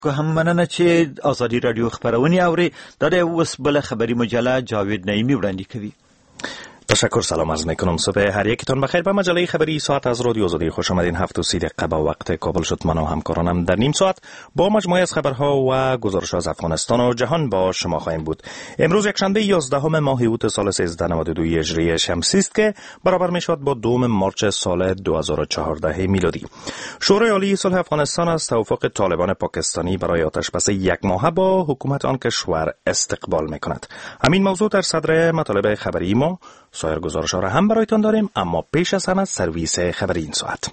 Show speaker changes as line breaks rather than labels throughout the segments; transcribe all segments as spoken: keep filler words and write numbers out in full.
که هم مننه چې آزادي رادیو خبرونه اوري. دا د اوس بل خبری مجله جاوید نعیمی وړاندې کوي.
تشکر، سلام عرض میکنم. صبح هر یکتون بخیر. به مجله خبری ساعت از رادیو آزادی خوش آمدین. هفت و سی دقیقه با وقت کابل شد. من و همکارانم در نیم ساعت با مجموعه از خبرها و گزارش از افغانستان و جهان با شما خواهیم بود. امروز یکشنبه یازدهم ماه اوت سال سیزده نود و دو هجری شمسی است که برابر میشود با دوم مارچ سال دو هزار و چهارده میلادی. شورای عالی صلح افغانستان از توافق طالبان پاکستانی برای آتشبس یک ماهه با حکومت آن کشور استقبال میکند. همین موضوع در صدر مطالب خبری ما. سایر گزارش‌ها را هم برایتان داریم، اما پیش از همه سرویس خبری این ساعت.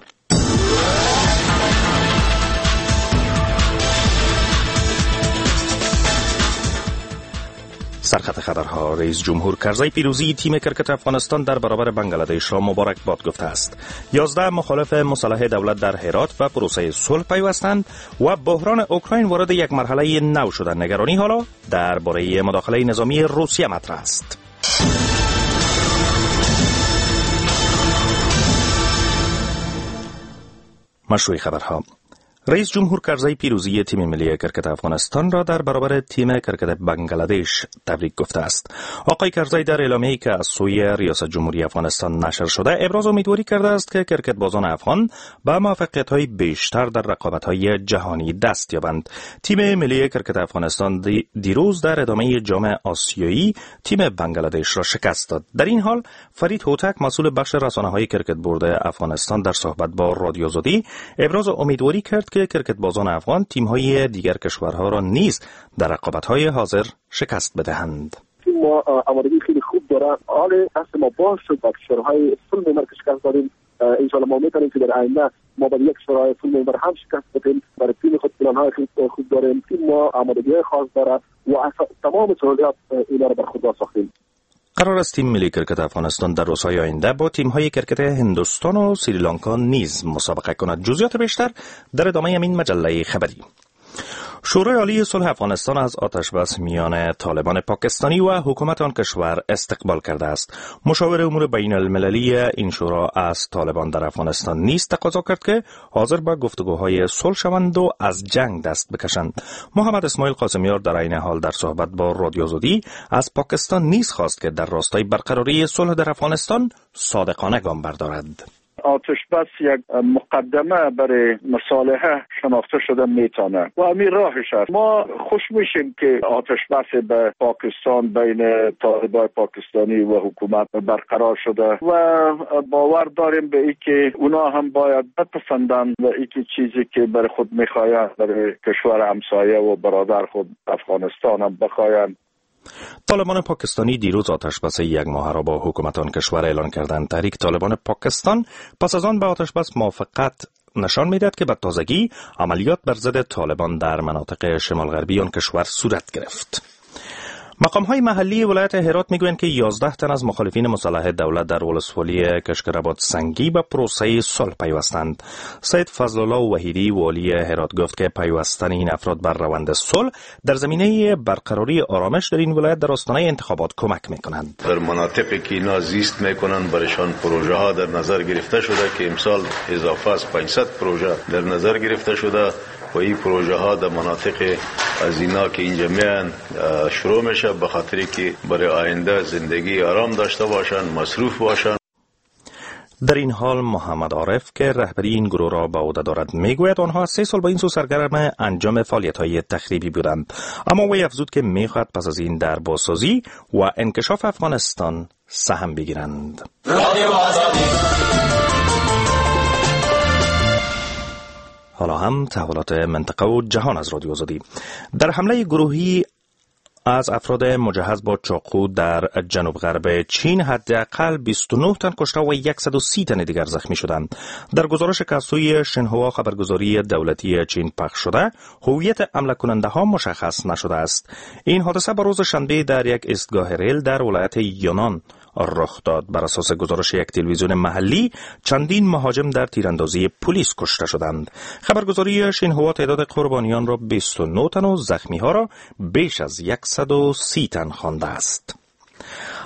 سرخط خبرها. رئیس جمهور کرزی پیروزی تیم کرکت افغانستان در برابر بنگلادش را مبارکباد گفته است. یازده مخالف مسلح دولت در هرات و پروسه صلح پیوستند و بحران اوکراین وارد یک مرحله نو شده. نگرانی حالا درباره مداخله نظامی روسیه مطرح است. مشروع خبرها. رئیس جمهور کرزی پیروزی تیم ملی کرکت افغانستان را در برابر تیم کرکت بنگلادش تبریک گفته است. آقای کرزی در اعلامیه‌ای که از سوی ریاست جمهوری افغانستان نشر شده ابراز امیدواری کرده است که کرکت بازان افغان به موفقیت‌های بیشتر در رقابت‌های جهانی دست یابند. تیم ملی کرکت افغانستان دیروز در ادامه جام آسیایی تیم بنگلادش را شکست داد. در این حال فرید هوتک مسئول بخش رسانه‌های کرکت بورد افغانستان در صحبت با رادیو آزادی ابراز امیدواری کرد که کرکت بازان افغان تیم‌های دیگر کشورها را نیز در رقابت‌های حاضر شکست بدهند.
ما آمادگی خیلی خوب داره. حال اصل ما باز شد با کشورهای فول ممبر شکست دادیم. ان شاء الله ما می‌تونیم که در آینده ما با یک کشورهای فول ممبر هم شکست بدیم. برای تیم خود پلان‌های خوب داریم. تیم ما آمادگی خاص داره و تمام سهولت اینا را بر خود ساختیم.
قرار است تیم ملی کرکت افغانستان در روزهای آینده با تیم‌های کرکت هندوستان و سریلانکا نیز مسابقه کند. جزئیات بیشتر در ادامه این مجله خبری. شورای عالی صلح افغانستان از آتشبس میان طالبان پاکستانی و حکومت آن کشور استقبال کرده است. مشاور امور بین المللی این شورا از طالبان در افغانستان نیز تقاضا کرد که حاضر به گفتگوهای صلح شوند و از جنگ دست بکشند. محمد اسماعیل قاسمیار در این حال در صحبت با رادیو آزادی از پاکستان نیز خواست که در راستای برقراری صلح در افغانستان صادقانه گام بردارد.
آتش بس یک مقدمه برای مصالحه شناخته شده میتونه و همین راهش است. ما خوش میشیم که آتش بس به پاکستان بین طالبان پاکستانی و حکومت برقرار شده و باور داریم به این که اونا هم باید بپسندن و این چیزی که برای خود میخواین برای کشور همسایه و برادر خود افغانستان هم بخواین.
طالبان پاکستانی دیروز آتشبس یک ماه را با حکومت آن کشور اعلان کردند. تحریک طالبان پاکستان پس از آن به آتشبس موافقت نشان میدهد که به تازگی عملیات بر ضد طالبان در مناطق شمال غربی آن کشور صورت گرفت. مقام‌های محلی ولایت هرات میگویند که یازده تن از مخالفین مسلح دولت در ولسوالی کشکرآباد سنگی به پروسه صلح پیوستند. سید فضل الله وحیدی والی هرات گفت که پیوستن این افراد بر روند صلح در زمینه برقراری آرامش در این ولایت در آستانه انتخابات کمک میکنند.
در مناطقی که اینا زیست میکنند برایشان پروژه ها در نظر گرفته شده که امسال اضافه از پانصد پروژه در نظر گرفته شده و این پروژه ها در مناطق از اینا که اینجا میان شروع میشه به خاطری که برای آینده زندگی آرام داشته باشن، مصروف باشن.
در این حال محمد عارف که رهبری این گروه را به عهده دارد میگوید آنها سه سال با این سو سرگرم انجام فعالیت‌های تخریبی بودند، اما وی افزود که میخواهد پس از این در بازسازی و انکشاف افغانستان سهم بگیرند. حالا هم تحولات منطقه و جهان از رادیو آزادی. در حمله گروهی از افراد مجهز با چاقو در جنوب غرب چین حداقل بیست و نه تن کشته و صد و سی تن دیگر زخمی شدند. در گزارش که از سوی شنهوا خبرگزاری دولتی چین پخش شده، هویت حمله کننده ها مشخص نشده است. این حادثه با روز شنبه در یک ایستگاه ریل در ولایت یونان رخ داد. بر اساس گزارش یک تلویزیون محلی، چندین مهاجم در تیراندازی پلیس کشته شدند. خبرگزاری شینهوا تعداد قربانیان را بیست و نه تن و زخمی ها را بیش از صد و سی تن خوانده است.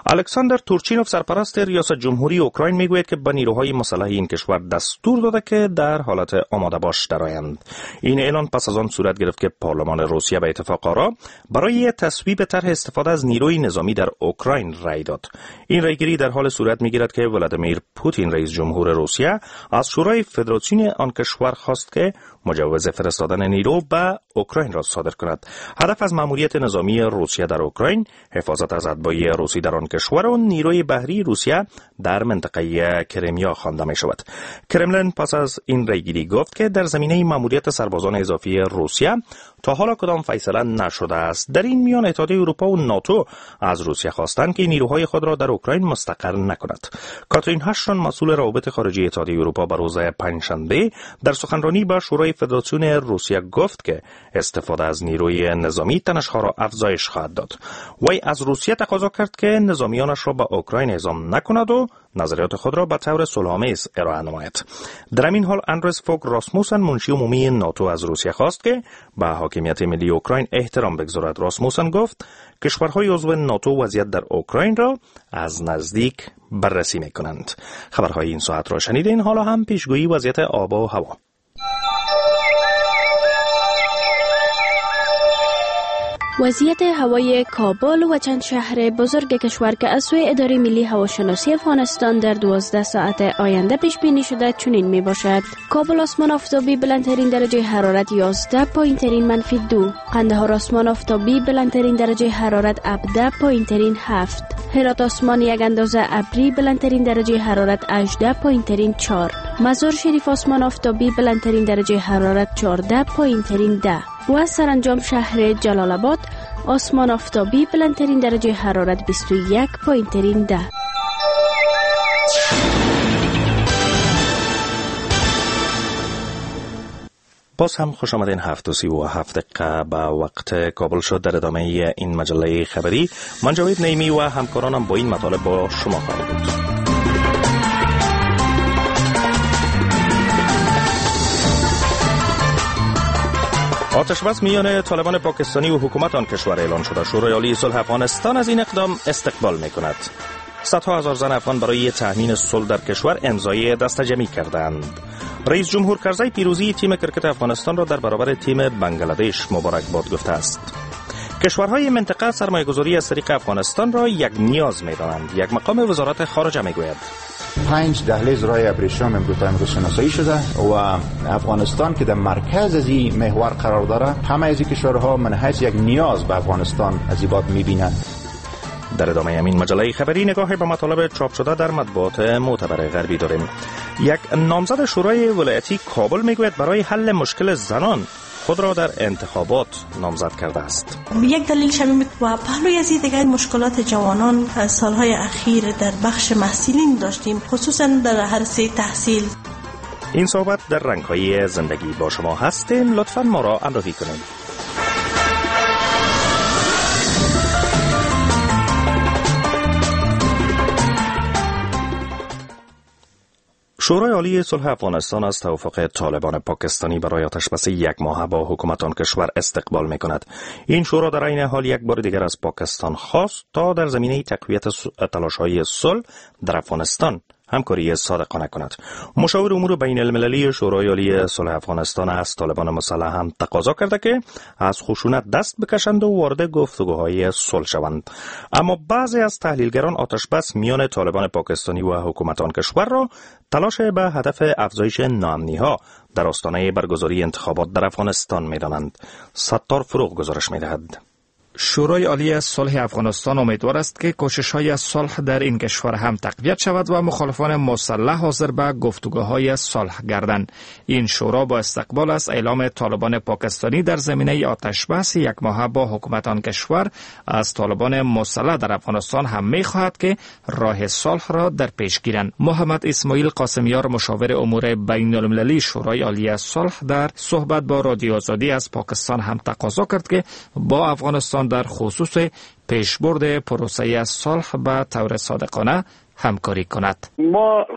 الکساندر تورچینوف سرپرست ریاست جمهوری اوکراین میگوید که به نیروهای مسلح این کشور دستور داده که در حالت آماده باش درآیند. این اعلان پس از آن صورت گرفت که پارلمان روسیه به اتفاق آرا برای تصویب طرح استفاده از نیروی نظامی در اوکراین رأی داد. این رأیگیری در حال صورت میگیرد که ولادیمیر پوتین رئیس جمهور روسیه از شورای فدراسیون آن کشور خواست که مجوز فرستادن نیرو به اوکراین را صادر کند. هدف از مأموریت نظامی روسیه در اوکراین حفاظت از اتباع روسی در آن کشور و نیروی بحری روسیه در منطقه کرمیا خوانده می شود. کرملین پس از این رأیگیری گفت که در زمینه مأموریت سربازان اضافی روسیه تا حالا کدام فیصله نشده است. در این میان اتحادیه اروپا و ناتو از روسیه خواستند که نیروهای خود را در اوکراین مستقر نکند. کاترین هاشتون مسئول روابط خارجی اتحادیه اروپا به روز پنجشنبه در سخنرانی به شورای فدراسیون روسیه گفت که استفاده از نیروی نظامی تنش‌ها را افزایش خواهد داد. وی از روسیه تقاضا کرد که نظامیانش را به اوکراین اعزام نکند و نظریات خود را به طور صلح‌آمیز ارائه نماید. در این حال اندرس فوگ راسموسن منشی عمومی ناتو از روسیه خواست که به حاکمیت ملی اوکراین احترام بگذارد. راسموسن گفت کشورهای عضو ناتو وضعیت در اوکراین را از نزدیک بررسی می‌کنند. خبرهای این ساعت را شنیدین. حالا هم پیشگویی وضعیت آب و هوا.
وضعیت هوای کابل و چند شهر بزرگ کشور که از سوی اداره ملی هواشناسی افغانستان در دوازده ساعت آینده پیش بینی شده چنین می باشد: کابل آسمان آفتابی بلندترین درجه حرارت یازده، پایینترین منفی دو. قندهار آسمان آفتابی بلندترین درجه حرارت هفده، پایینترین هفت. هرات آسمان یک اندازه ابری بلندترین درجه حرارت هجده، پایینترین چهار. مزار شریف آسمان آفتابی بلندترین درجه حرارت چهارده، پایینترین ده. و سرانجام شهر جلال آباد آسمان آفتابی بلندترین درجه حرارت بیست و یک، پایینترین ده.
باز هم خوش آمدین. هفت و سی و هفت دقیقه به وقت کابل شد. در ادامه این مجله خبری من جاوید نیمی و همکارانم با این مطالب با شما خواهیم بود. آتش بس میان طالبان پاکستانی و حکومت آن کشور اعلان شده. شورای عالی صلح افغانستان از این اقدام استقبال میکند. صدها هزار زن افغان برای تامین صلح در کشور امضای دسته‌جمعی کردند. رئیس جمهور کرزی پیروزی تیم کرکت افغانستان را در برابر تیم بنگلادش مبارکباد گفته است. کشورهای منطقه سرمایه‌گذاری از طریق افغانستان را یک نیاز می‌دانند. یک مقام وزارت خارجه میگوید
پنج دهلیز رای ابریشم امروز تا امروز شناسایی شده و افغانستان که در مرکز از این محور قرار داره، همه از این کشورها من حیث یک نیاز به افغانستان از این باب می‌بینند.
در ادامه همین مجله خبری نگاهی به مطالب چاپ شده در مطبوعات معتبر غربی داریم. یک نامزد شورای ولایتی کابل میگوید برای حل مشکل زنان خود را در انتخابات نامزد کرده است.
یک دلیل شمیم و پهلوی از دیگر مشکلات جوانان سالهای اخیر در بخش محصولین داشتیم، خصوصا در عرصه تحصیل.
این صحبت در رنگ‌های زندگی با شما هستیم. لطفاً ما را همراهی کنید. شورای عالی صلح افغانستان از توافق طالبان پاکستانی برای آتشبس یک ماه با حکومت آن کشور استقبال می‌کند. این شورا در عین حال یک بار دیگر از پاکستان خواست تا در زمینه تقویت تلاش‌های صلح در افغانستان همکاری صادقانه کند. مشاور امور بین المللی شورای عالی صلح افغانستان از طالبان مسلح هم تقاضا کرده که از خشونت دست بکشند و وارد گفتگوهای صلح شوند. اما بعضی از تحلیلگران آتشبس میان طالبان پاکستانی و حکومت آن کشور را تلاش به هدف افزایش ناامنی‌ها در آستانه برگزاری انتخابات در افغانستان می‌دانند. ستار فروغ گزارش می‌دهد.
شورای عالی صلح افغانستان امیدوار است که کوشش‌های صلح در این کشور هم تقویت شود و مخالفان مسلح حاضر به گفتگوهای صلح گردند. این شورا با استقبال از اعلام طالبان پاکستانی در زمینه آتش‌بس یک ماهه با حکومت آن کشور از طالبان مسلح در افغانستان هم می‌خواهد که راه صلح را در پیش گیرند. محمد اسماعیل قاسمیار مشاور امور بین المللی شورای عالی صلح در صحبت با رادیو آزادی از پاکستان هم تقاضا کرد که با افغانستان در خصوص پیشبرد پروسه صلح به طور صادقانه همکاری کند.
ما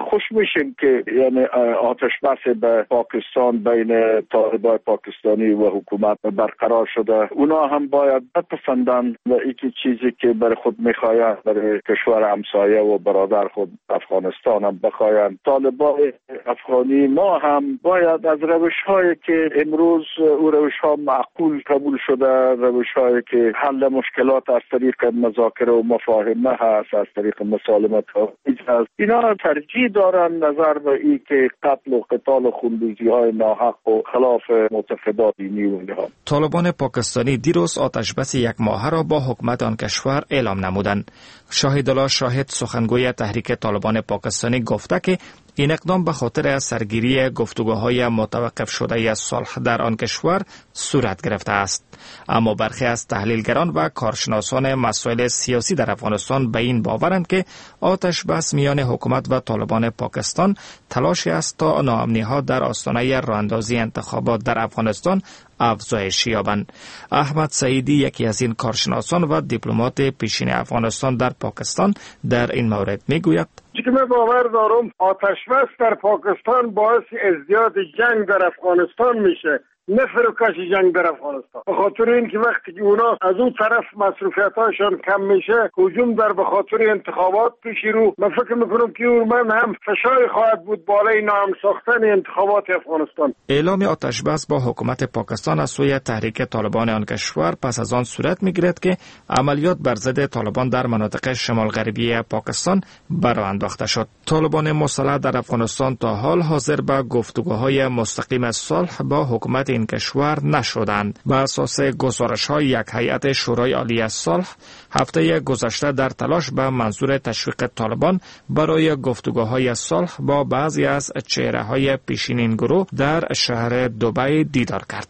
خوش میشیم که یعنی آتش بس به پاکستان بین طالبان پاکستانی و حکومت برقرار شده. اونا هم باید بپسندند و یکی چیزی که برای خود میخواین برای کشور همسایه و برادر خود افغانستان هم بخواین. طالبان افغانی ما هم باید از روش هایی که امروز او روش ها معقول قبول شده، روش هایی که حل مشکلات از طریق مذاکره و مفاهمه هست، از طریق مسالمت هست، اینا ترجیح دارن نظر به ای که قتل و قتال و خونریزی های ناحق و خلاف معتقدات دینی و اینها.
طالبان پاکستانی دیروز آتش بس یک ماهه را با حکومت آن کشور اعلام نمودند. شاهدالله شاهد سخنگوی تحریک طالبان پاکستانی گفته که این اقدام به خاطر از سرگیری گفتگوهای متوقف شده از صلح در آن کشور صورت گرفته است. اما برخی از تحلیلگران و کارشناسان مسائل سیاسی در افغانستان به این باورند که آتش بس میان حکومت و طالبان پاکستان تلاشی است تا ناامنی‌ها در آستانه راه‌اندازی انتخابات در افغانستان افزایش یابند. احمد سعیدی یکی از این کارشناسان و دیپلمات پیشین افغانستان در پاکستان در این مورد میگوید:
که من باور دارم آتش بس در پاکستان باعث ازدیاد جنگ در افغانستان میشه، نه فروکش جنگ در افغانستان. به خاطر اینکه وقتی که اونا از اون طرف مصروفیتاشون کم میشه، هجوم در به خاطر انتخابات پیش رو، من فکر میکنم که اون من هم فشاری خواهد بود بالای نام ساختن انتخابات افغانستان.
اعلام آتش بس با حکومت پاکستان از سوی تحریک طالبان آن کشور پس از آن صورت میگیرد که عملیات بر ضد طالبان در مناطق شمال غربی پاکستان برآ انداخته شد. طالبان مسلح در افغانستان تا حال حاضر به گفتگوهای مستقیم صلح با حکومت این کشور نشدند. بر اساس گزارش‌های یک هیئت شورای عالی صلح هفته گذشته در تلاش به منظور تشویق طالبان برای گفتگوهای صلح با بعضی از چهره‌های پیشین این گروه در شهر دبی دیدار کرد.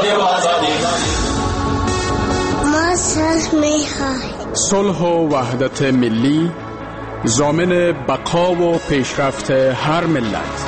ما صلح می‌خواهیم.
صلح و وحدت ملی ضامن بقا و پیشرفت هر ملت.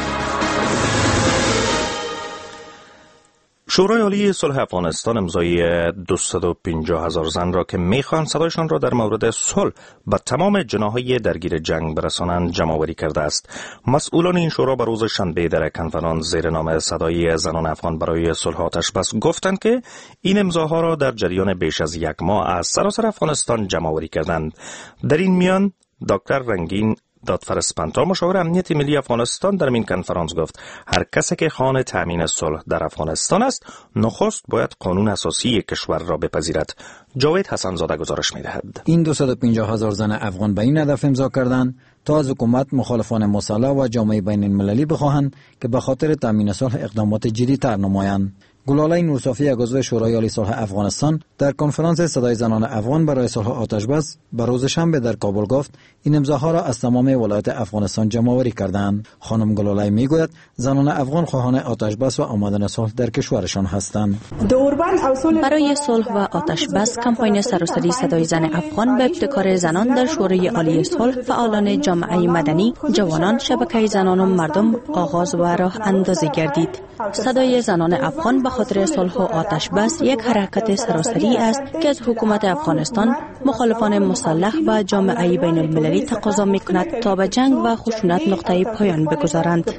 شورای عالی صلح افغانستان امضای دویست و پنجاه هزار زن را که میخواهند صدایشان را در مورد صلح به تمام جناح‌های درگیر جنگ برسانند جمع‌آوری کرده است. مسئولان این شورا به روز شنبه در کنفرانس زیر نام صدای زنان افغان برای صلح آتش بس گفتند که این امضاها را در جریان بیش از یک ماه از سراسر افغانستان جمع‌آوری کردند. در این میان دکتر رنگین دادفر اسپانتا مشاور امنیت ملی افغانستان در این کنفرانس گفت هر کسی که خواهان تامین صلح در افغانستان است نخست باید قانون اساسی کشور را بپذیرد. جاوید حسن زاده گزارش می‌دهد.
این دویست و پنجاه هزار زن افغان به این هدف امضا کردند تا از حکومت، مخالفان مسلح و جامعه بین المللی بخواهند که به خاطر تامین صلح اقدامات جدی‌تر نمایند. گلاله نورصافی عضو شورای عالی صلح افغانستان در کنفرانس صدای زنان افغان برای صلح آتش بس به روز شنبه در کابل گفت این امضاها را از تمام ولایات افغانستان جمع‌آوری کردند. خانم گلاله میگوید زنان افغان خواهان آتش بس و آمدن صلح در کشورشان هستند.
برای صلح و آتش بس کمپاین سراسری صدای زن افغان به ابتکار زنان در شورای عالی صلح، فعالان جامعه مدنی، جوانان، شبکه زنان و مردم آغاز و راه اندازی گردید. صدای زنان افغان به خاطر صلح و آتش بس یک حرکت سراسری است که از حکومت افغانستان، مخالفان مسلح و جامعه بین المللی تقاضا می‌کند تا به جنگ و خشونت نقطه پایان بگذارند.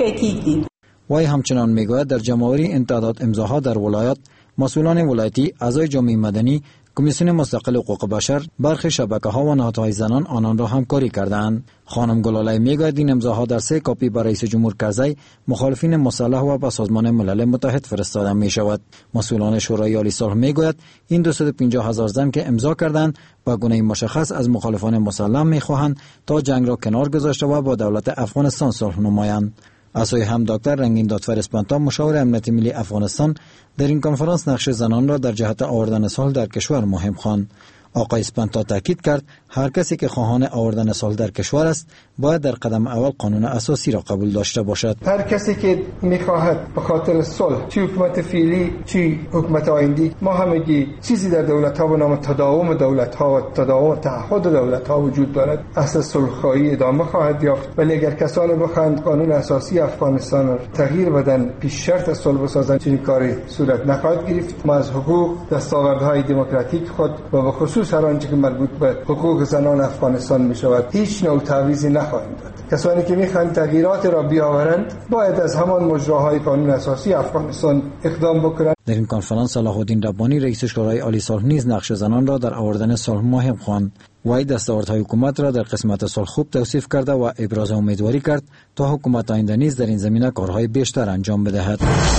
وی همچنان میگوید در جمع‌آوری این تعداد امضاها در ولایات، مسئولان ولایتی، اعضای جامعه مدنی، کمیسیون مستقل حقوق بشر، برخی شبکه‌ها و نهادهای زنان آنان را همکاری کردند. خانم گلاله میگوید این امضاها در سه کاپی به رئیس جمهور کرزی، مخالفین مسلح و به سازمان ملل متحد فرستاده می شود. مسئولان شورای عالی صلح میگوید این دویست و پنجاه هزار زن که امضا کردند با گونه مشخص از مخالفان مسلح میخواهند تا جنگ را کنار گذاشته و با دولت افغانستان صلح نمایند. از سوی هم دکتر رنگین دادفر اسپانتا مشاور امنیت ملی افغانستان در این کنفرانس نقش زنان را در جهت آوردن صلح در کشور مهم خواند. آقای اسپانتا تاکید کرد هر کسی که خواهان آوردن صلح در کشور است باید در قدم اول قانون اساسی را قبول داشته باشد.
هر کسی که میخواهد به خاطر صلح، چی حکومت فعلی چی حکومت آیندی، ما همگی چیزی در دولت ها به نام تداوم دولت ها و تداوم تعهد دولت ها وجود دارد، اصل صلح‌خواهی ادامه خواهد یافت. ولی اگر کسانی بخواهند قانون اساسی افغانستان را تغییر بدن، پیش شرط صلح بسازند، چنین کاری صورت نخواهد گرفت. ما از حقوق، دستاوردهای دموکراتیک خود و به خصوص هر آنچه که مربوط به حقوق زنان افغانستان می شود هیچ نوع تعویضی نخواهیم داد. کسانی که میخوان تغییرات را بیاورند باید از همان مجراهای قانون اساسی افغانستان اقدام بکنند.
در این کنفرانس صلاح الدین ربانی رئیس شورای عالی صلح نیز نقش زنان را در آوردن صلح مهم خواند. وی دستاوردهای حکومت را در قسمت صلح خوب توصیف کرده و ابراز امیدواری کرد تا حکومت آینده نیز در این زمینه کارهای بیشتر انجام بدهد.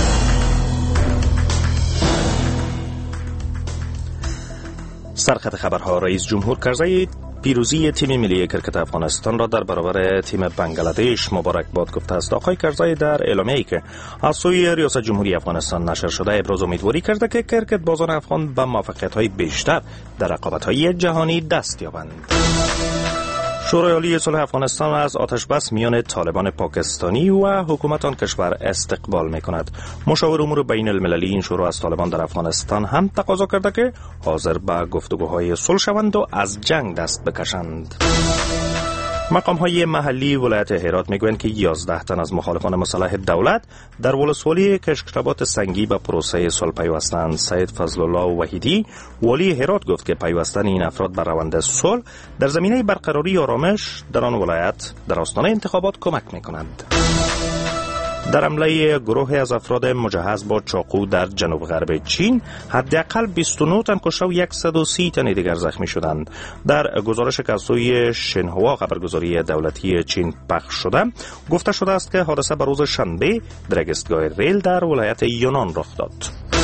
سرخط خبرها. رئیس جمهور کرزی پیروزی تیم ملی کرکت افغانستان را در برابر تیم بنگلادش مبارکباد گفته است. آقای کرزی در اعلامیه‌ای که از سوی ریاست جمهوری افغانستان نشر شده ابراز امیدواری کرده که کرکت بازان افغان به موفقیت‌های بیشتر در رقابت‌های جهانی دست یابند. شورای عالی صلح افغانستان از آتش بس میان طالبان پاکستانی و حکومت آن کشور استقبال می‌کند. مشاور امور بین المللی این شورا از طالبان در افغانستان هم تقاضا کرده که حاضر به گفتگوهای صلح شوند و از جنگ دست بکشند. مقام‌های محلی ولایت هرات میگویند که یازده تن از مخالفان مسلح دولت در ولسوالی کشکربات سنگی به پروسه صلح پیوستند. سید فضل الله وحیدی والی هرات گفت که پیوستن این افراد بر روند صلح در زمینه برقراری آرامش در آن ولایت در آستانه انتخابات کمک می‌کند. در حمله گروه از افراد مجهز با چاقو در جنوب غرب چین حداقل بیست و نه تن کشته و صد و سی تن دیگر زخمی شدند. در گزارش که از سوی شنهوا خبرگزاری دولتی چین پخش شده گفته شده است که حادثه بر روز شنبه در یک ایستگاه ریل در ولایت یونان رخ داد.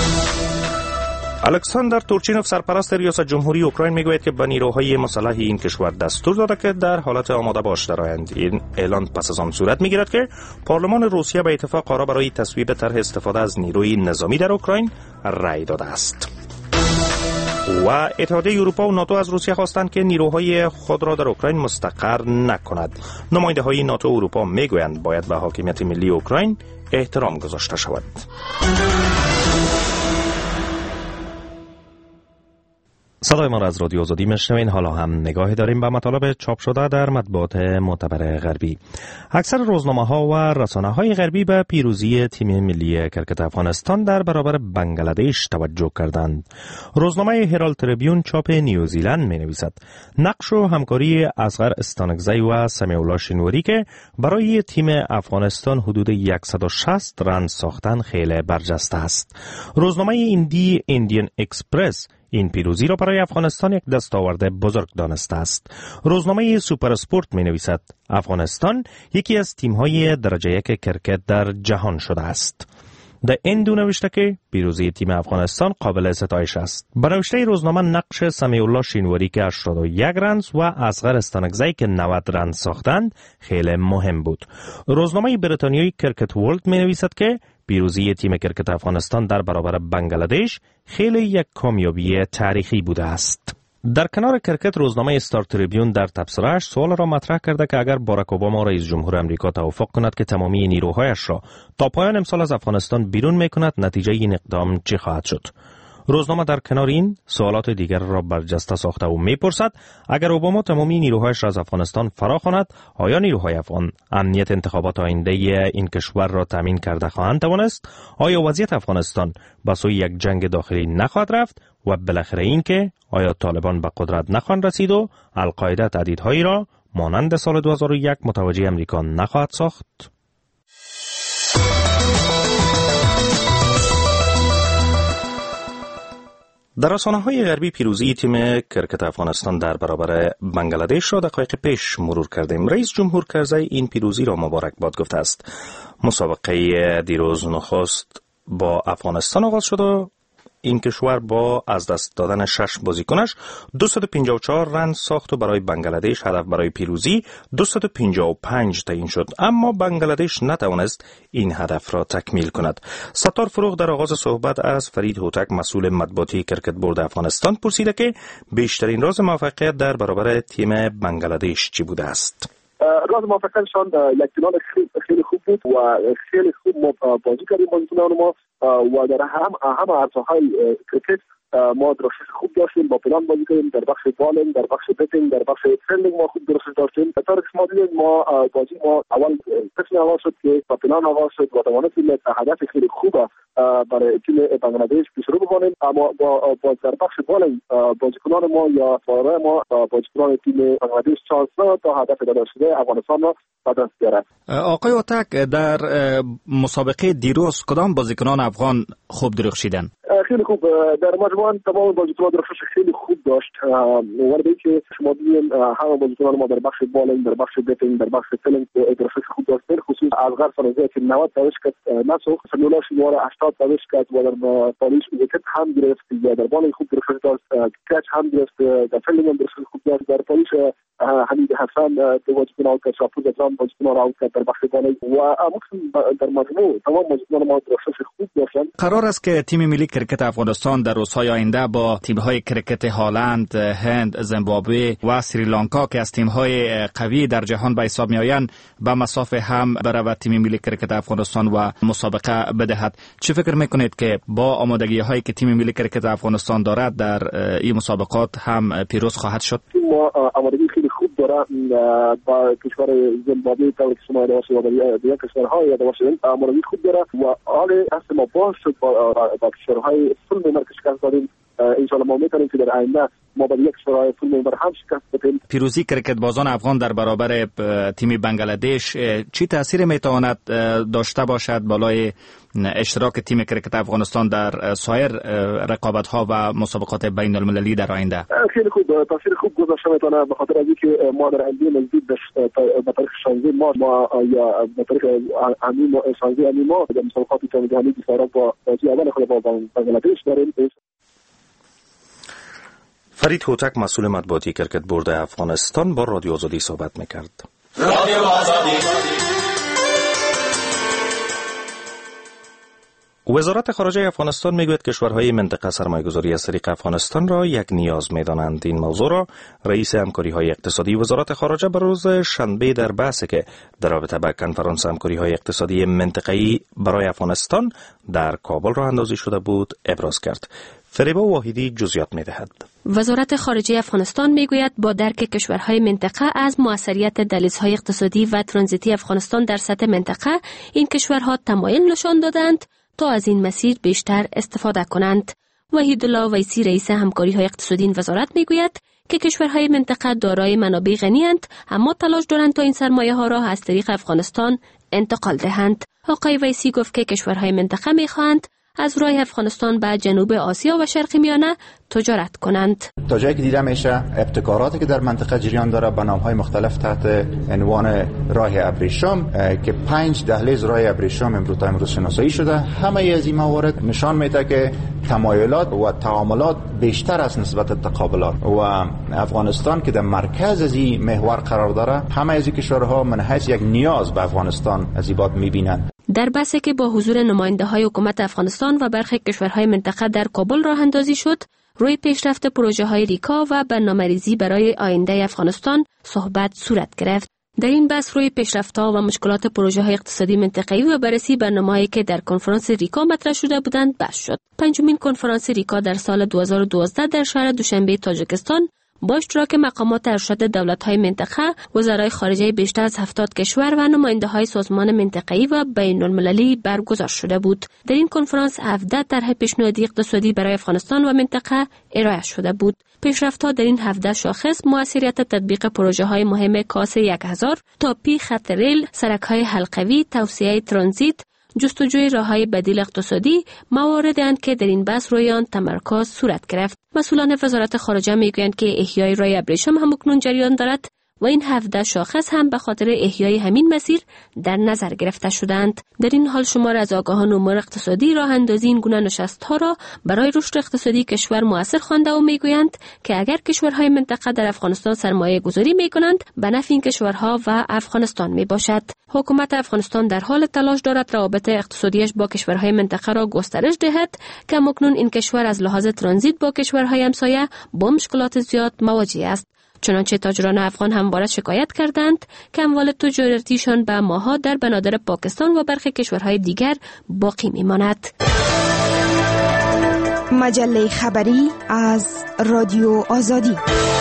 الکساندر تورچینوف سرپرست ریاست جمهوری اوکراین میگوید که به نیروهای مسلح این کشور دستور داده که در حالت آماده باش درآیند. این اعلان پس از آن صورت میگیرد که پارلمان روسیه به اتفاق آرا برای تصویب طرح استفاده از نیروی نظامی در اوکراین رأی داده است. و اتحادیه اروپا و ناتو از روسیه خواستند که نیروهای خود را در اوکراین مستقر نکند. نماینده‌های ناتو و اروپا میگویند باید به حاکمیت ملی اوکراین احترام گذاشته شود. صدای ما را از رادیو آزادی میشنوین. حالا هم نگاهی داریم به مطالب چاپ شده در مطبوعات معتبر غربی. اکثر روزنامه‌ها و رسانه‌های غربی به پیروزی تیم ملی کرکت افغانستان در برابر بنگلادش توجه کردند. روزنامه هرالد تریبیون چاپ نیوزیلند می‌نویسد نقش و همکاری اصغر استانکزی و سمیع الله شینواری که برای تیم افغانستان حدود صد و شصت رن ساختن خیلی برجسته است. روزنامه ایندی ایندین اکسپرس این پیروزی را برای افغانستان یک دستاورد بزرگ دانسته است. روزنامه سوپر اسپورت می نویسد افغانستان یکی از تیم‌های درجه یک کرکت در جهان شده است. در اندو نوشته که پیروزی تیم افغانستان قابل ستایش است. به نوشته روزنامه نقش سمیع الله شینواری که هشتاد و یک رنز و اصغر استانکزی که نود رنز ساختند خیلی مهم بود. روزنامه بریتانیایی کرکت ورلد می نویسد که پیروزی تیم کرکت افغانستان در برابر بنگلادش خیلی یک کامیابی تاریخی بوده است. در کنار کرکت روزنامه استار تریبیون در تبصره‌اش سوال را مطرح کرده که اگر باراک اوباما رئیس جمهور امریکا توافق کند که تمامی نیروهایش را تا پایان امسال از افغانستان بیرون میکند نتیجه این اقدام چه خواهد شد؟ روزنامه در کنار این سوالات دیگر را برجسته ساخته و میپرسد اگر اوباما تمامی نیروهایش را از افغانستان فراخواند آیا نیروهای افغان امنیت انتخابات آینده این کشور را تامین کرده خواهند توانست؟ آیا وضعیت افغانستان به سوی یک جنگ داخلی نخواهد رفت؟ و بالاخره این که آیا طالبان به قدرت نخواهند رسید و القاعده تهدیدهایی را مانند سال دو هزار و یک متوجه امریکا نخواهد ساخت؟ در رسانه‌های غربی پیروزی تیم کرکت افغانستان در برابر بنگلادش را دقایق پیش مرور کردیم. رئیس جمهور کرزی این پیروزی را مبارکباد گفته است. مسابقه دیروز نخست با افغانستان آغاز شد و این کشور با از دست دادن شش بازیکنش دویست و پنجاه و چهار رن ساخت و برای بنگلادش هدف برای پیروزی دویست و پنجاه و پنج تعیین شد، اما بنگلادش نتوانست این هدف را تکمیل کند. ستار فروغ در آغاز صحبت از فرید هوتک مسئول مطبوعاتی کرکت بورد افغانستان پرسیده که بیشترین راز موفقیت در برابر تیم بنگلادش چی بوده است.
راز موفقیتشان یک فینال خیلی خوب بود و خیلی خوب بازی کردیم بازیکنان ما و در هم هم عرصه‌های کرکت ما درخشش خوب داشتیم، با پلان بازی کردیم، در بخش بالینگ، در بخش بتینگ، در بخش فیلدینگ ما خوب درخشش داشتیم. در طور شما دیدید ما بازی ما اول قسم آغاز شد که با پلان آغاز شد و توانستیم هدف خیلی خوب برای تیم بنگلادش پیش رو ببریم، اما با, با در بخش بالینگ بازیکنان ما یا فارای ما بازیکنان تیم بنگلادش چانس تا هدف داده شده افغانستان را به دست بیارند.
آقای اوتک، در مسابقه دیروز کدام بازیکنان افغان خوب درخشیدن؟
خیلی خوب در مجموعاً تمام بازیکنان درخشش خیلی خوب داشت. وارده که شما دیدین همه بازیکنان ما در بخش بالینگ، در بخش بتینگ، در بخش فیلدینگ درخشش خوب داشتن، خصوص اصغر فرزه که نود تاش کرد نسوخ، سمیولا شینوار هشتاد تاش کرد و در پاریس ویکت هم گرفت یا در بالینگ خوب درخشش داشت، کچ هم گرفت، در فیلدینگ هم درخشش خوب داشت. در پاریس حمید حسن دو بازیکن اوت کرد، شاپور دترام بازیکن اوت کرد در بخش بالینگ و ممکن در مجموع تمام بازیکنان ما درخشش خوب داشتن.
قرار است که تیم ملی کرکت افغانستان در روزهای آینده با تیم‌های کرکت هلند، هند، زیمبابوه و سریلانکا که از تیم‌های قوی در جهان به حساب می‌آیند به مسافه هم برود تیم ملی کرکت افغانستان و مسابقه بدهد. چه فکر می‌کنید که با آمادگی‌هایی که تیم ملی کرکت افغانستان دارد در این مسابقات هم پیروز خواهد شد؟
ما آمادگی خیلی خوب داره با کشور زیمبابوه تا شما داشته و دیگر کشورهای داشته آمادگی خوب داره و حال است ما باز شد با با کشورهای فول نمبر شکست دادیم. ان شاء الله ما می‌تونیم که در آینده ما با یک کشورهای فول نمبر هم شکست بدیم.
پیروزی کرکت بازان افغان در برابر تیم بنگلادش چی تاثیر میتواند داشته باشد بالای اشتراک تیم کرکت افغانستان در سایر رقابت‌ها و مسابقات بین المللی در آینده؟
خیلی خوب، تاثیر خوب گذاشته میتونه به خاطر اینکه ما در آینده نزدیک به تاریخ شانزده مارس ما یا به تاریخ شانزده مارس در مسابقات جهانی بیسارا با بازی اول خود با بنگلادش داریم.
فرید هوتک، مسئول مطبوعاتی کرکت بورد افغانستان، با رادیو آزادی صحبت میکرد.
رادیو آزادی.
وزارت خارجه افغانستان میگوید کشورهای منطقه سرمایه‌گذاری از طریق افغانستان را یک نیاز می‌دانند. این موضوع را رئیس همکاری‌های اقتصادی وزارت خارجه بر روز شنبه در بحثی که در رابطه با کنفرانس همکاری‌های اقتصادی منطقه‌ای برای افغانستان در کابل راه اندازی شده بود ابراز کرد. فریبا واحدی جزئیات می‌دهد.
وزارت خارجه افغانستان میگوید با درک کشورهای منطقه از موثریت دهلیزهای اقتصادی و ترانزیتی افغانستان در سطح منطقه، این کشورها تمایل نشان دادند تا از این مسیر بیشتر استفاده کنند. وحیدالله ویسی، رئیس همکاری‌های اقتصادی این وزارت میگوید که کشورهای منطقه دارای منابع غنی اند، اما تلاش دارند تا این سرمایه‌ها را از طریق افغانستان انتقال دهند. آقای ویسی گفت که کشورهای منطقه می‌خواهند از راه افغانستان به جنوب آسیا و شرق میانه تجارت کنند.
تا جایی که دیده میشه ابتکاراتی که در منطقه جریان داره به نام‌های مختلف تحت عنوان راه ابریشم که پنج دهلیز راه ابریشم امروز تا امروز شناسایی شده، همه از این موارد نشان میده که تمایلات و تعاملات بیشتر است نسبت تقابلات و افغانستان که در مرکز از این محور قرار داره، همه از این کشورها من حیث یک نیاز به افغانستان از این باب میبینند.
در بحثی که با حضور نماینده‌های حکومت افغانستان و برخی کشورهای منطقه در کابل راه اندازی شد، روی پیشرفت پروژه‌های ریکا و برنامه‌ریزی برای آینده افغانستان صحبت صورت گرفت. در این بحث روی پیشرفت‌ها و مشکلات پروژه‌های اقتصادی منطقه‌ای و بررسی برنامه‌هایی که در کنفرانس ریکا مطرح شده بودند بحث شد. پنجمین کنفرانس ریکا در سال دو هزار و دوازده در شهر دوشنبه تاجیکستان با اشتراک مقامات ارشد دولت‌های منطقه، وزرای خارجه بیشتر از هفتاد کشور و نماینده‌های سازمان منطقه‌ای و بین‌المللی برگزار شده بود. در این کنفرانس هفده طرح پیشنهادی اقتصادی برای افغانستان و منطقه ارائه شده بود. پیشرفت‌ها در این هفده شاخص موثریت تطبیق پروژه‌های مهم کاس یک هزار، تاپی خط ریل، سرک‌های حلقوی، توسعه ترانزیت، جستجوی راه‌های بدیل اقتصادی مواردی اند که در این بحث روی آن تمرکز صورت گرفت. مسئولان وزارت خارجه میگویند که احیای راه ابریشم هم اکنون جریان دارد و این هفده شاخص هم به خاطر احیای همین مسیر در نظر گرفته شدند. در این حال شمار از آگاهان امور اقتصادی راه اندازی این گونه نشست‌ها را برای رشد اقتصادی کشور مؤثر خوانده و میگویند که اگر کشورهای منطقه در افغانستان سرمایه گذاری میکنند به نفع این کشورها و افغانستان میباشد. حکومت افغانستان در حال تلاش دارد روابط اقتصادیش با کشورهای منطقه را گسترش دهد که اکنون این کشور از لحاظ ترانزیت با کشورهای همسایه با مشکلات زیاد مواجه است. چنانچه تاجران افغان همواره شکایت کردند که اموال تجارتیشان به ماها در بنادر پاکستان و برخی کشورهای دیگر باقی میماند.
مجله خبری از رادیو آزادی.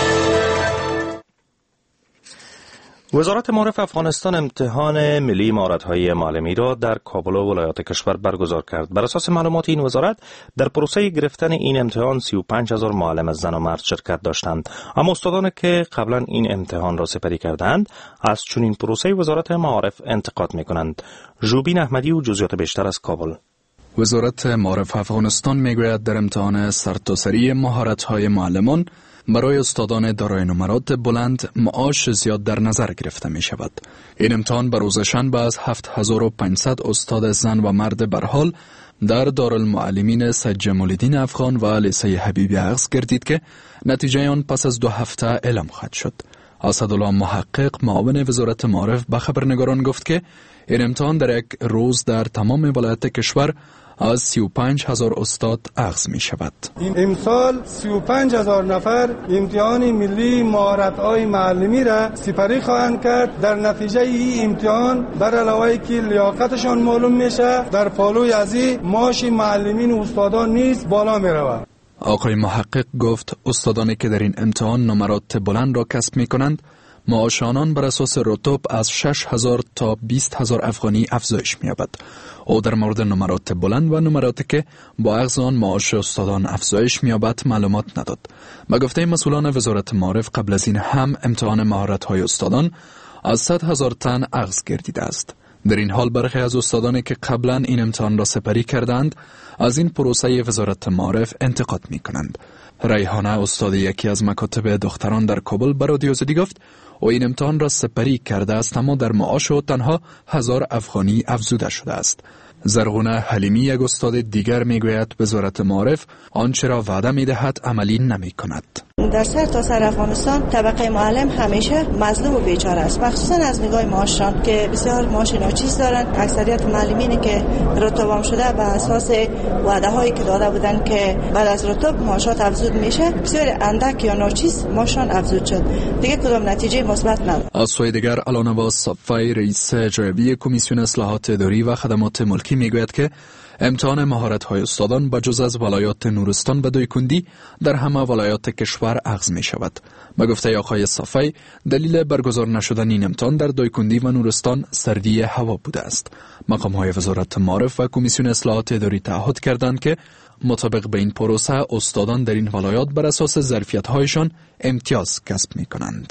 وزارت معارف افغانستان امتحان ملی مهارت‌های معلمی را در کابل و ولایات کشور برگزار کرد. بر اساس معلومات این وزارت در پروسه گرفتن این امتحان سی و پنج هزار معلم زن و مرد شرکت داشتند. اما استادانی که قبلا این امتحان را سپری کردند از چنین پروسه وزارت معارف انتقاد می‌کنند. ژوبین احمدی و جزئیات بیشتر از کابل.
وزارت معارف افغانستان میگوید در امتحان سرتاسری مهارت‌های معلمان برای استادان دارای نمرات بلند معاش زیاد در نظر گرفته می شود. این امتحان به روز شنبه از هفت هزار و پانصد استاد زن و مرد برحال در دارالمعلمین سید جمال الدین افغان و لیسه حبیبی اغز گردید که نتیجه آن پس از دو هفته اعلام خواهد شد. اسدالله محقق معاون وزارت معارف به خبرنگاران گفت که این امتحان در یک روز در تمام ولایات کشور از سی و پنج هزار استاد اخذ می شود.
این امسال سی و پنج هزار نفر امتحان ملی مهارت‌های معلمی را سپری خواهند کرد. در نتیجه این امتحان بر علاوه که لیاقتشان معلوم میشه، در پالوی ازی معاش معلمین و استادان نیز بالا می رود.
آقای محقق گفت استادانی که در این امتحان نمرات بلند را کسب می کنند معاش آنان بر اساس رتب از شش هزار تا بیست هزار افغانی افزایش می‌یابد. او در مورد نمرات بلند و نمراتی که با اخذ آن معاش استادان افزایش می‌یابد معلومات نداد. به گفته مسئولان وزارت معارف قبل از این هم امتحان مهارت‌های استادان از صد هزار تن اخذ گردیده است. در این حال برخی از استادانی که قبلا این امتحان را سپری کردند از این پروسه وزارت معارف انتقاد می‌کنند. ریحانه استاد یکی از مکاتب دختران در کابل به رادیو آزادی گفت و این امتحان را سپری کرده است اما در معاش او تنها هزار افغانی افزوده شده است. زرغونه حلیمی یک استاد دیگر میگوید وزارت معارف آنچه را وعده میدهد عملی نمی کند.
در سر تا سر افغانستان طبقه معلم همیشه مظلوم و بیچاره است، مخصوصا از نگاه معاششان که بسیار معاش ناچیز دارند. اکثریت معلمینی که رتبام شده به اساس وعده هایی که داده بودند که بعد از رتب معاشات افزود میشه، بسیار اندک یا ناچیز معاششان افزود شد. دیگه کدام نتیجه مثبت نداره.
از سوی دیگر علانواز صفای رئیس اجرایی کمیسیون اصلاحات اداری و خدمات ملکی میگوید که امتحان مهارت‌های استادان به جز از ولایات نورستان و دایکندی در همه ولایات کشور اخذ می شود. به گفته آقای صفای دلیل برگزار نشدن این امتحان در دایکندی و نورستان سردی هوا بوده است. مقام‌های وزارت معارف و کمیسیون اصلاحات اداری تعهد کردند که مطابق به این پروسه استادان در این ولایات بر اساس ظرفیت‌هایشان امتیاز کسب می کنند.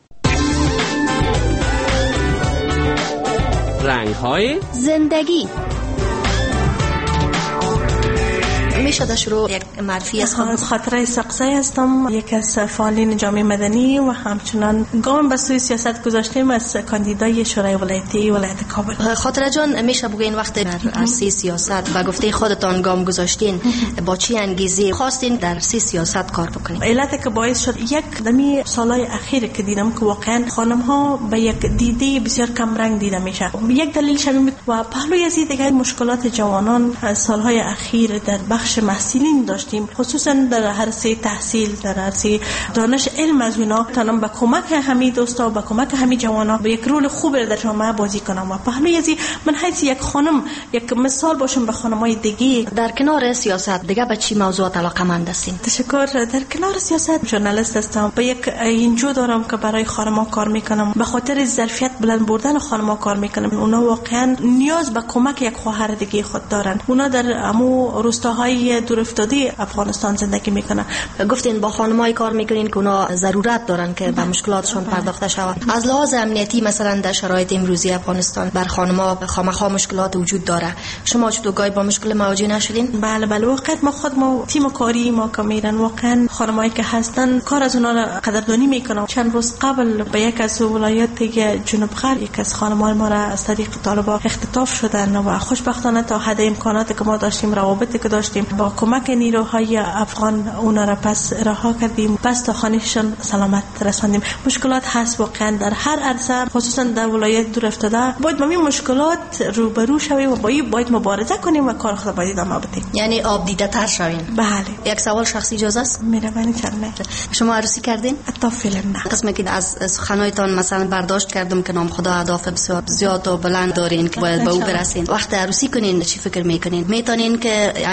رنگ‌های زندگی.
میشه در شروع یک معرفی از خود؟
خاطره سقزی هستم، یک از فعالین جامعه مدنی و همچنان گام به سوی سیاست گذاشتیم از کاندیدای شورای ولایتی ولایت کابل.
خاطره جان میشه بگین وقتی در عرصه سیاست و گفته خودتان گام گذاشتین با چی انگیزه خواستین در سی سیاست کار بکنین؟
علت که باعث شد یک دمی سالهای اخیر که دیدم که واقعا خانم ها به یک دیده بسیار کم رنگ دیده میشه. یک دلیل شبیه و پهلوی از دیگر مشکلات جوانان از سالهای اخیر در بخش محصولین داشتیم، خصوصا در عرصه تحصیل، در عرصه دانش علم. از اینا تنم با کمک همین دوستا و با کمک همین جوانا به یک رول خوب در جامعه بازی کنم و پهلوی ازی من حیث یک خانم یک مثال باشم به خانمای دیگه.
در کنار سیاست دیگه به چی موضوعات علاقه‌مند هستین؟
تشکر. در کنار سیاست ژورنالیست هستم، به یک اینجا دارم که برای خانم‌ها کار میکنم، به خاطر ظرفیت بلند بردن خانم‌ها کار میکنم. اونا واقعا نیاز به کمک یک خواهر دیگه خود دارن. اونا در امو روستاهای دور افتاده افغانستان زندگی میکنن.
گفتین با خانمای کار میکنین که اونا ضرورت دارن که به مشکلاتشون پرداخته شود. از لحاظ امنیتی مثلا در شرایط امروزی افغانستان بر خانم‌ها خامخا مشکلات وجود داره. شما چطور گاهی با مشکل مواجه نشدین؟
بله بله، واقعا ما خود ما تیم کاری ما که میرن واقعا خانمایی که هستن کار از اونا قدردانی میکنم. چند روز قبل به یک از ولایات جنوب غرب یک از خانمای ما را از طریق طالبان اختطاف شدن و خوشبختانه تا حد امکاناتی که ما داشتیم، روابطی که داشتیم، با کمک نیروهای افغان اونا را پس رها کردیم، پس تا خانهشان سلامت رساندیم. مشکلات هست واقعا در هر عرصه، خصوصا در ولایت دور افتاده. باید با این مشکلات روبرو شویم و باید باید مبارزه کنیم و کار خود باید ادامه بدیم.
یعنی آب دیده تر شوین.
بله.
یک سوال شخصی اجازه است؟
میروانی چرنه.
شما عروسی کردین؟
حتی فیلم نه.
قسمی که از سخنانتان مثلا برداشت کردم که نام خدا اهداف بسیار زیاد و بلند دارین که باید به او برسین. وقت عروسی کنین چی فکر میکنین؟ میتونین که امیرای را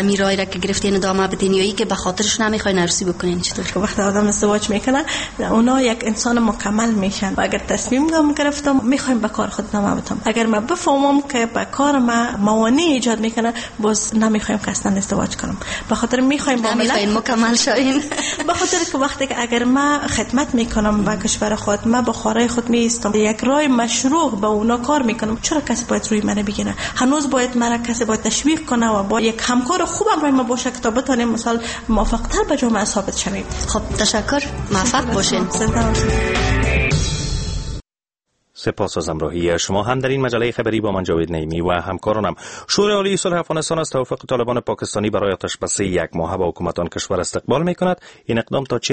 که گرفتین دامه بدین یا ای که به خاطرش نمیخواین عروسی بکنین؟ چطور
که وقتی آدم ازدواج میکنه اونا یک انسان مکمل میشن و اگر تصمیم گم گرفتم میخوایم به کار خود ادامه بدم، اگر من بفهمم که به کار ما موانع ایجاد میکنه باز نمیخوایم که اصلا ازدواج کنم. به خاطر میخوایم با
ملت مکمل شوین.
به خاطر که وقتی که اگر ما خدمت میکنم به کشور خود، ما با خارای خود میستم، یک راه مشروع با اونا کار میکنم، چرا کسی باید روی من بگیره؟ هنوز باید مرا کسی باید تشویق کنه و با یک همکار خوبم روی ما باشه که تا بتونیم مثلا موفق‌تر به جامعه ثابت شویم.
خب تشکر، موفق باشین.
سپاس از همراهی شما هم در این مجله خبری با من جاوید نعیمی و همکارانم. شورای عالی صلح افغانستان از توافق طالبان پاکستانی برای آتش‌بسی یک ماهه با حکومت آن کشور استقبال می‌کند. این اقدام تا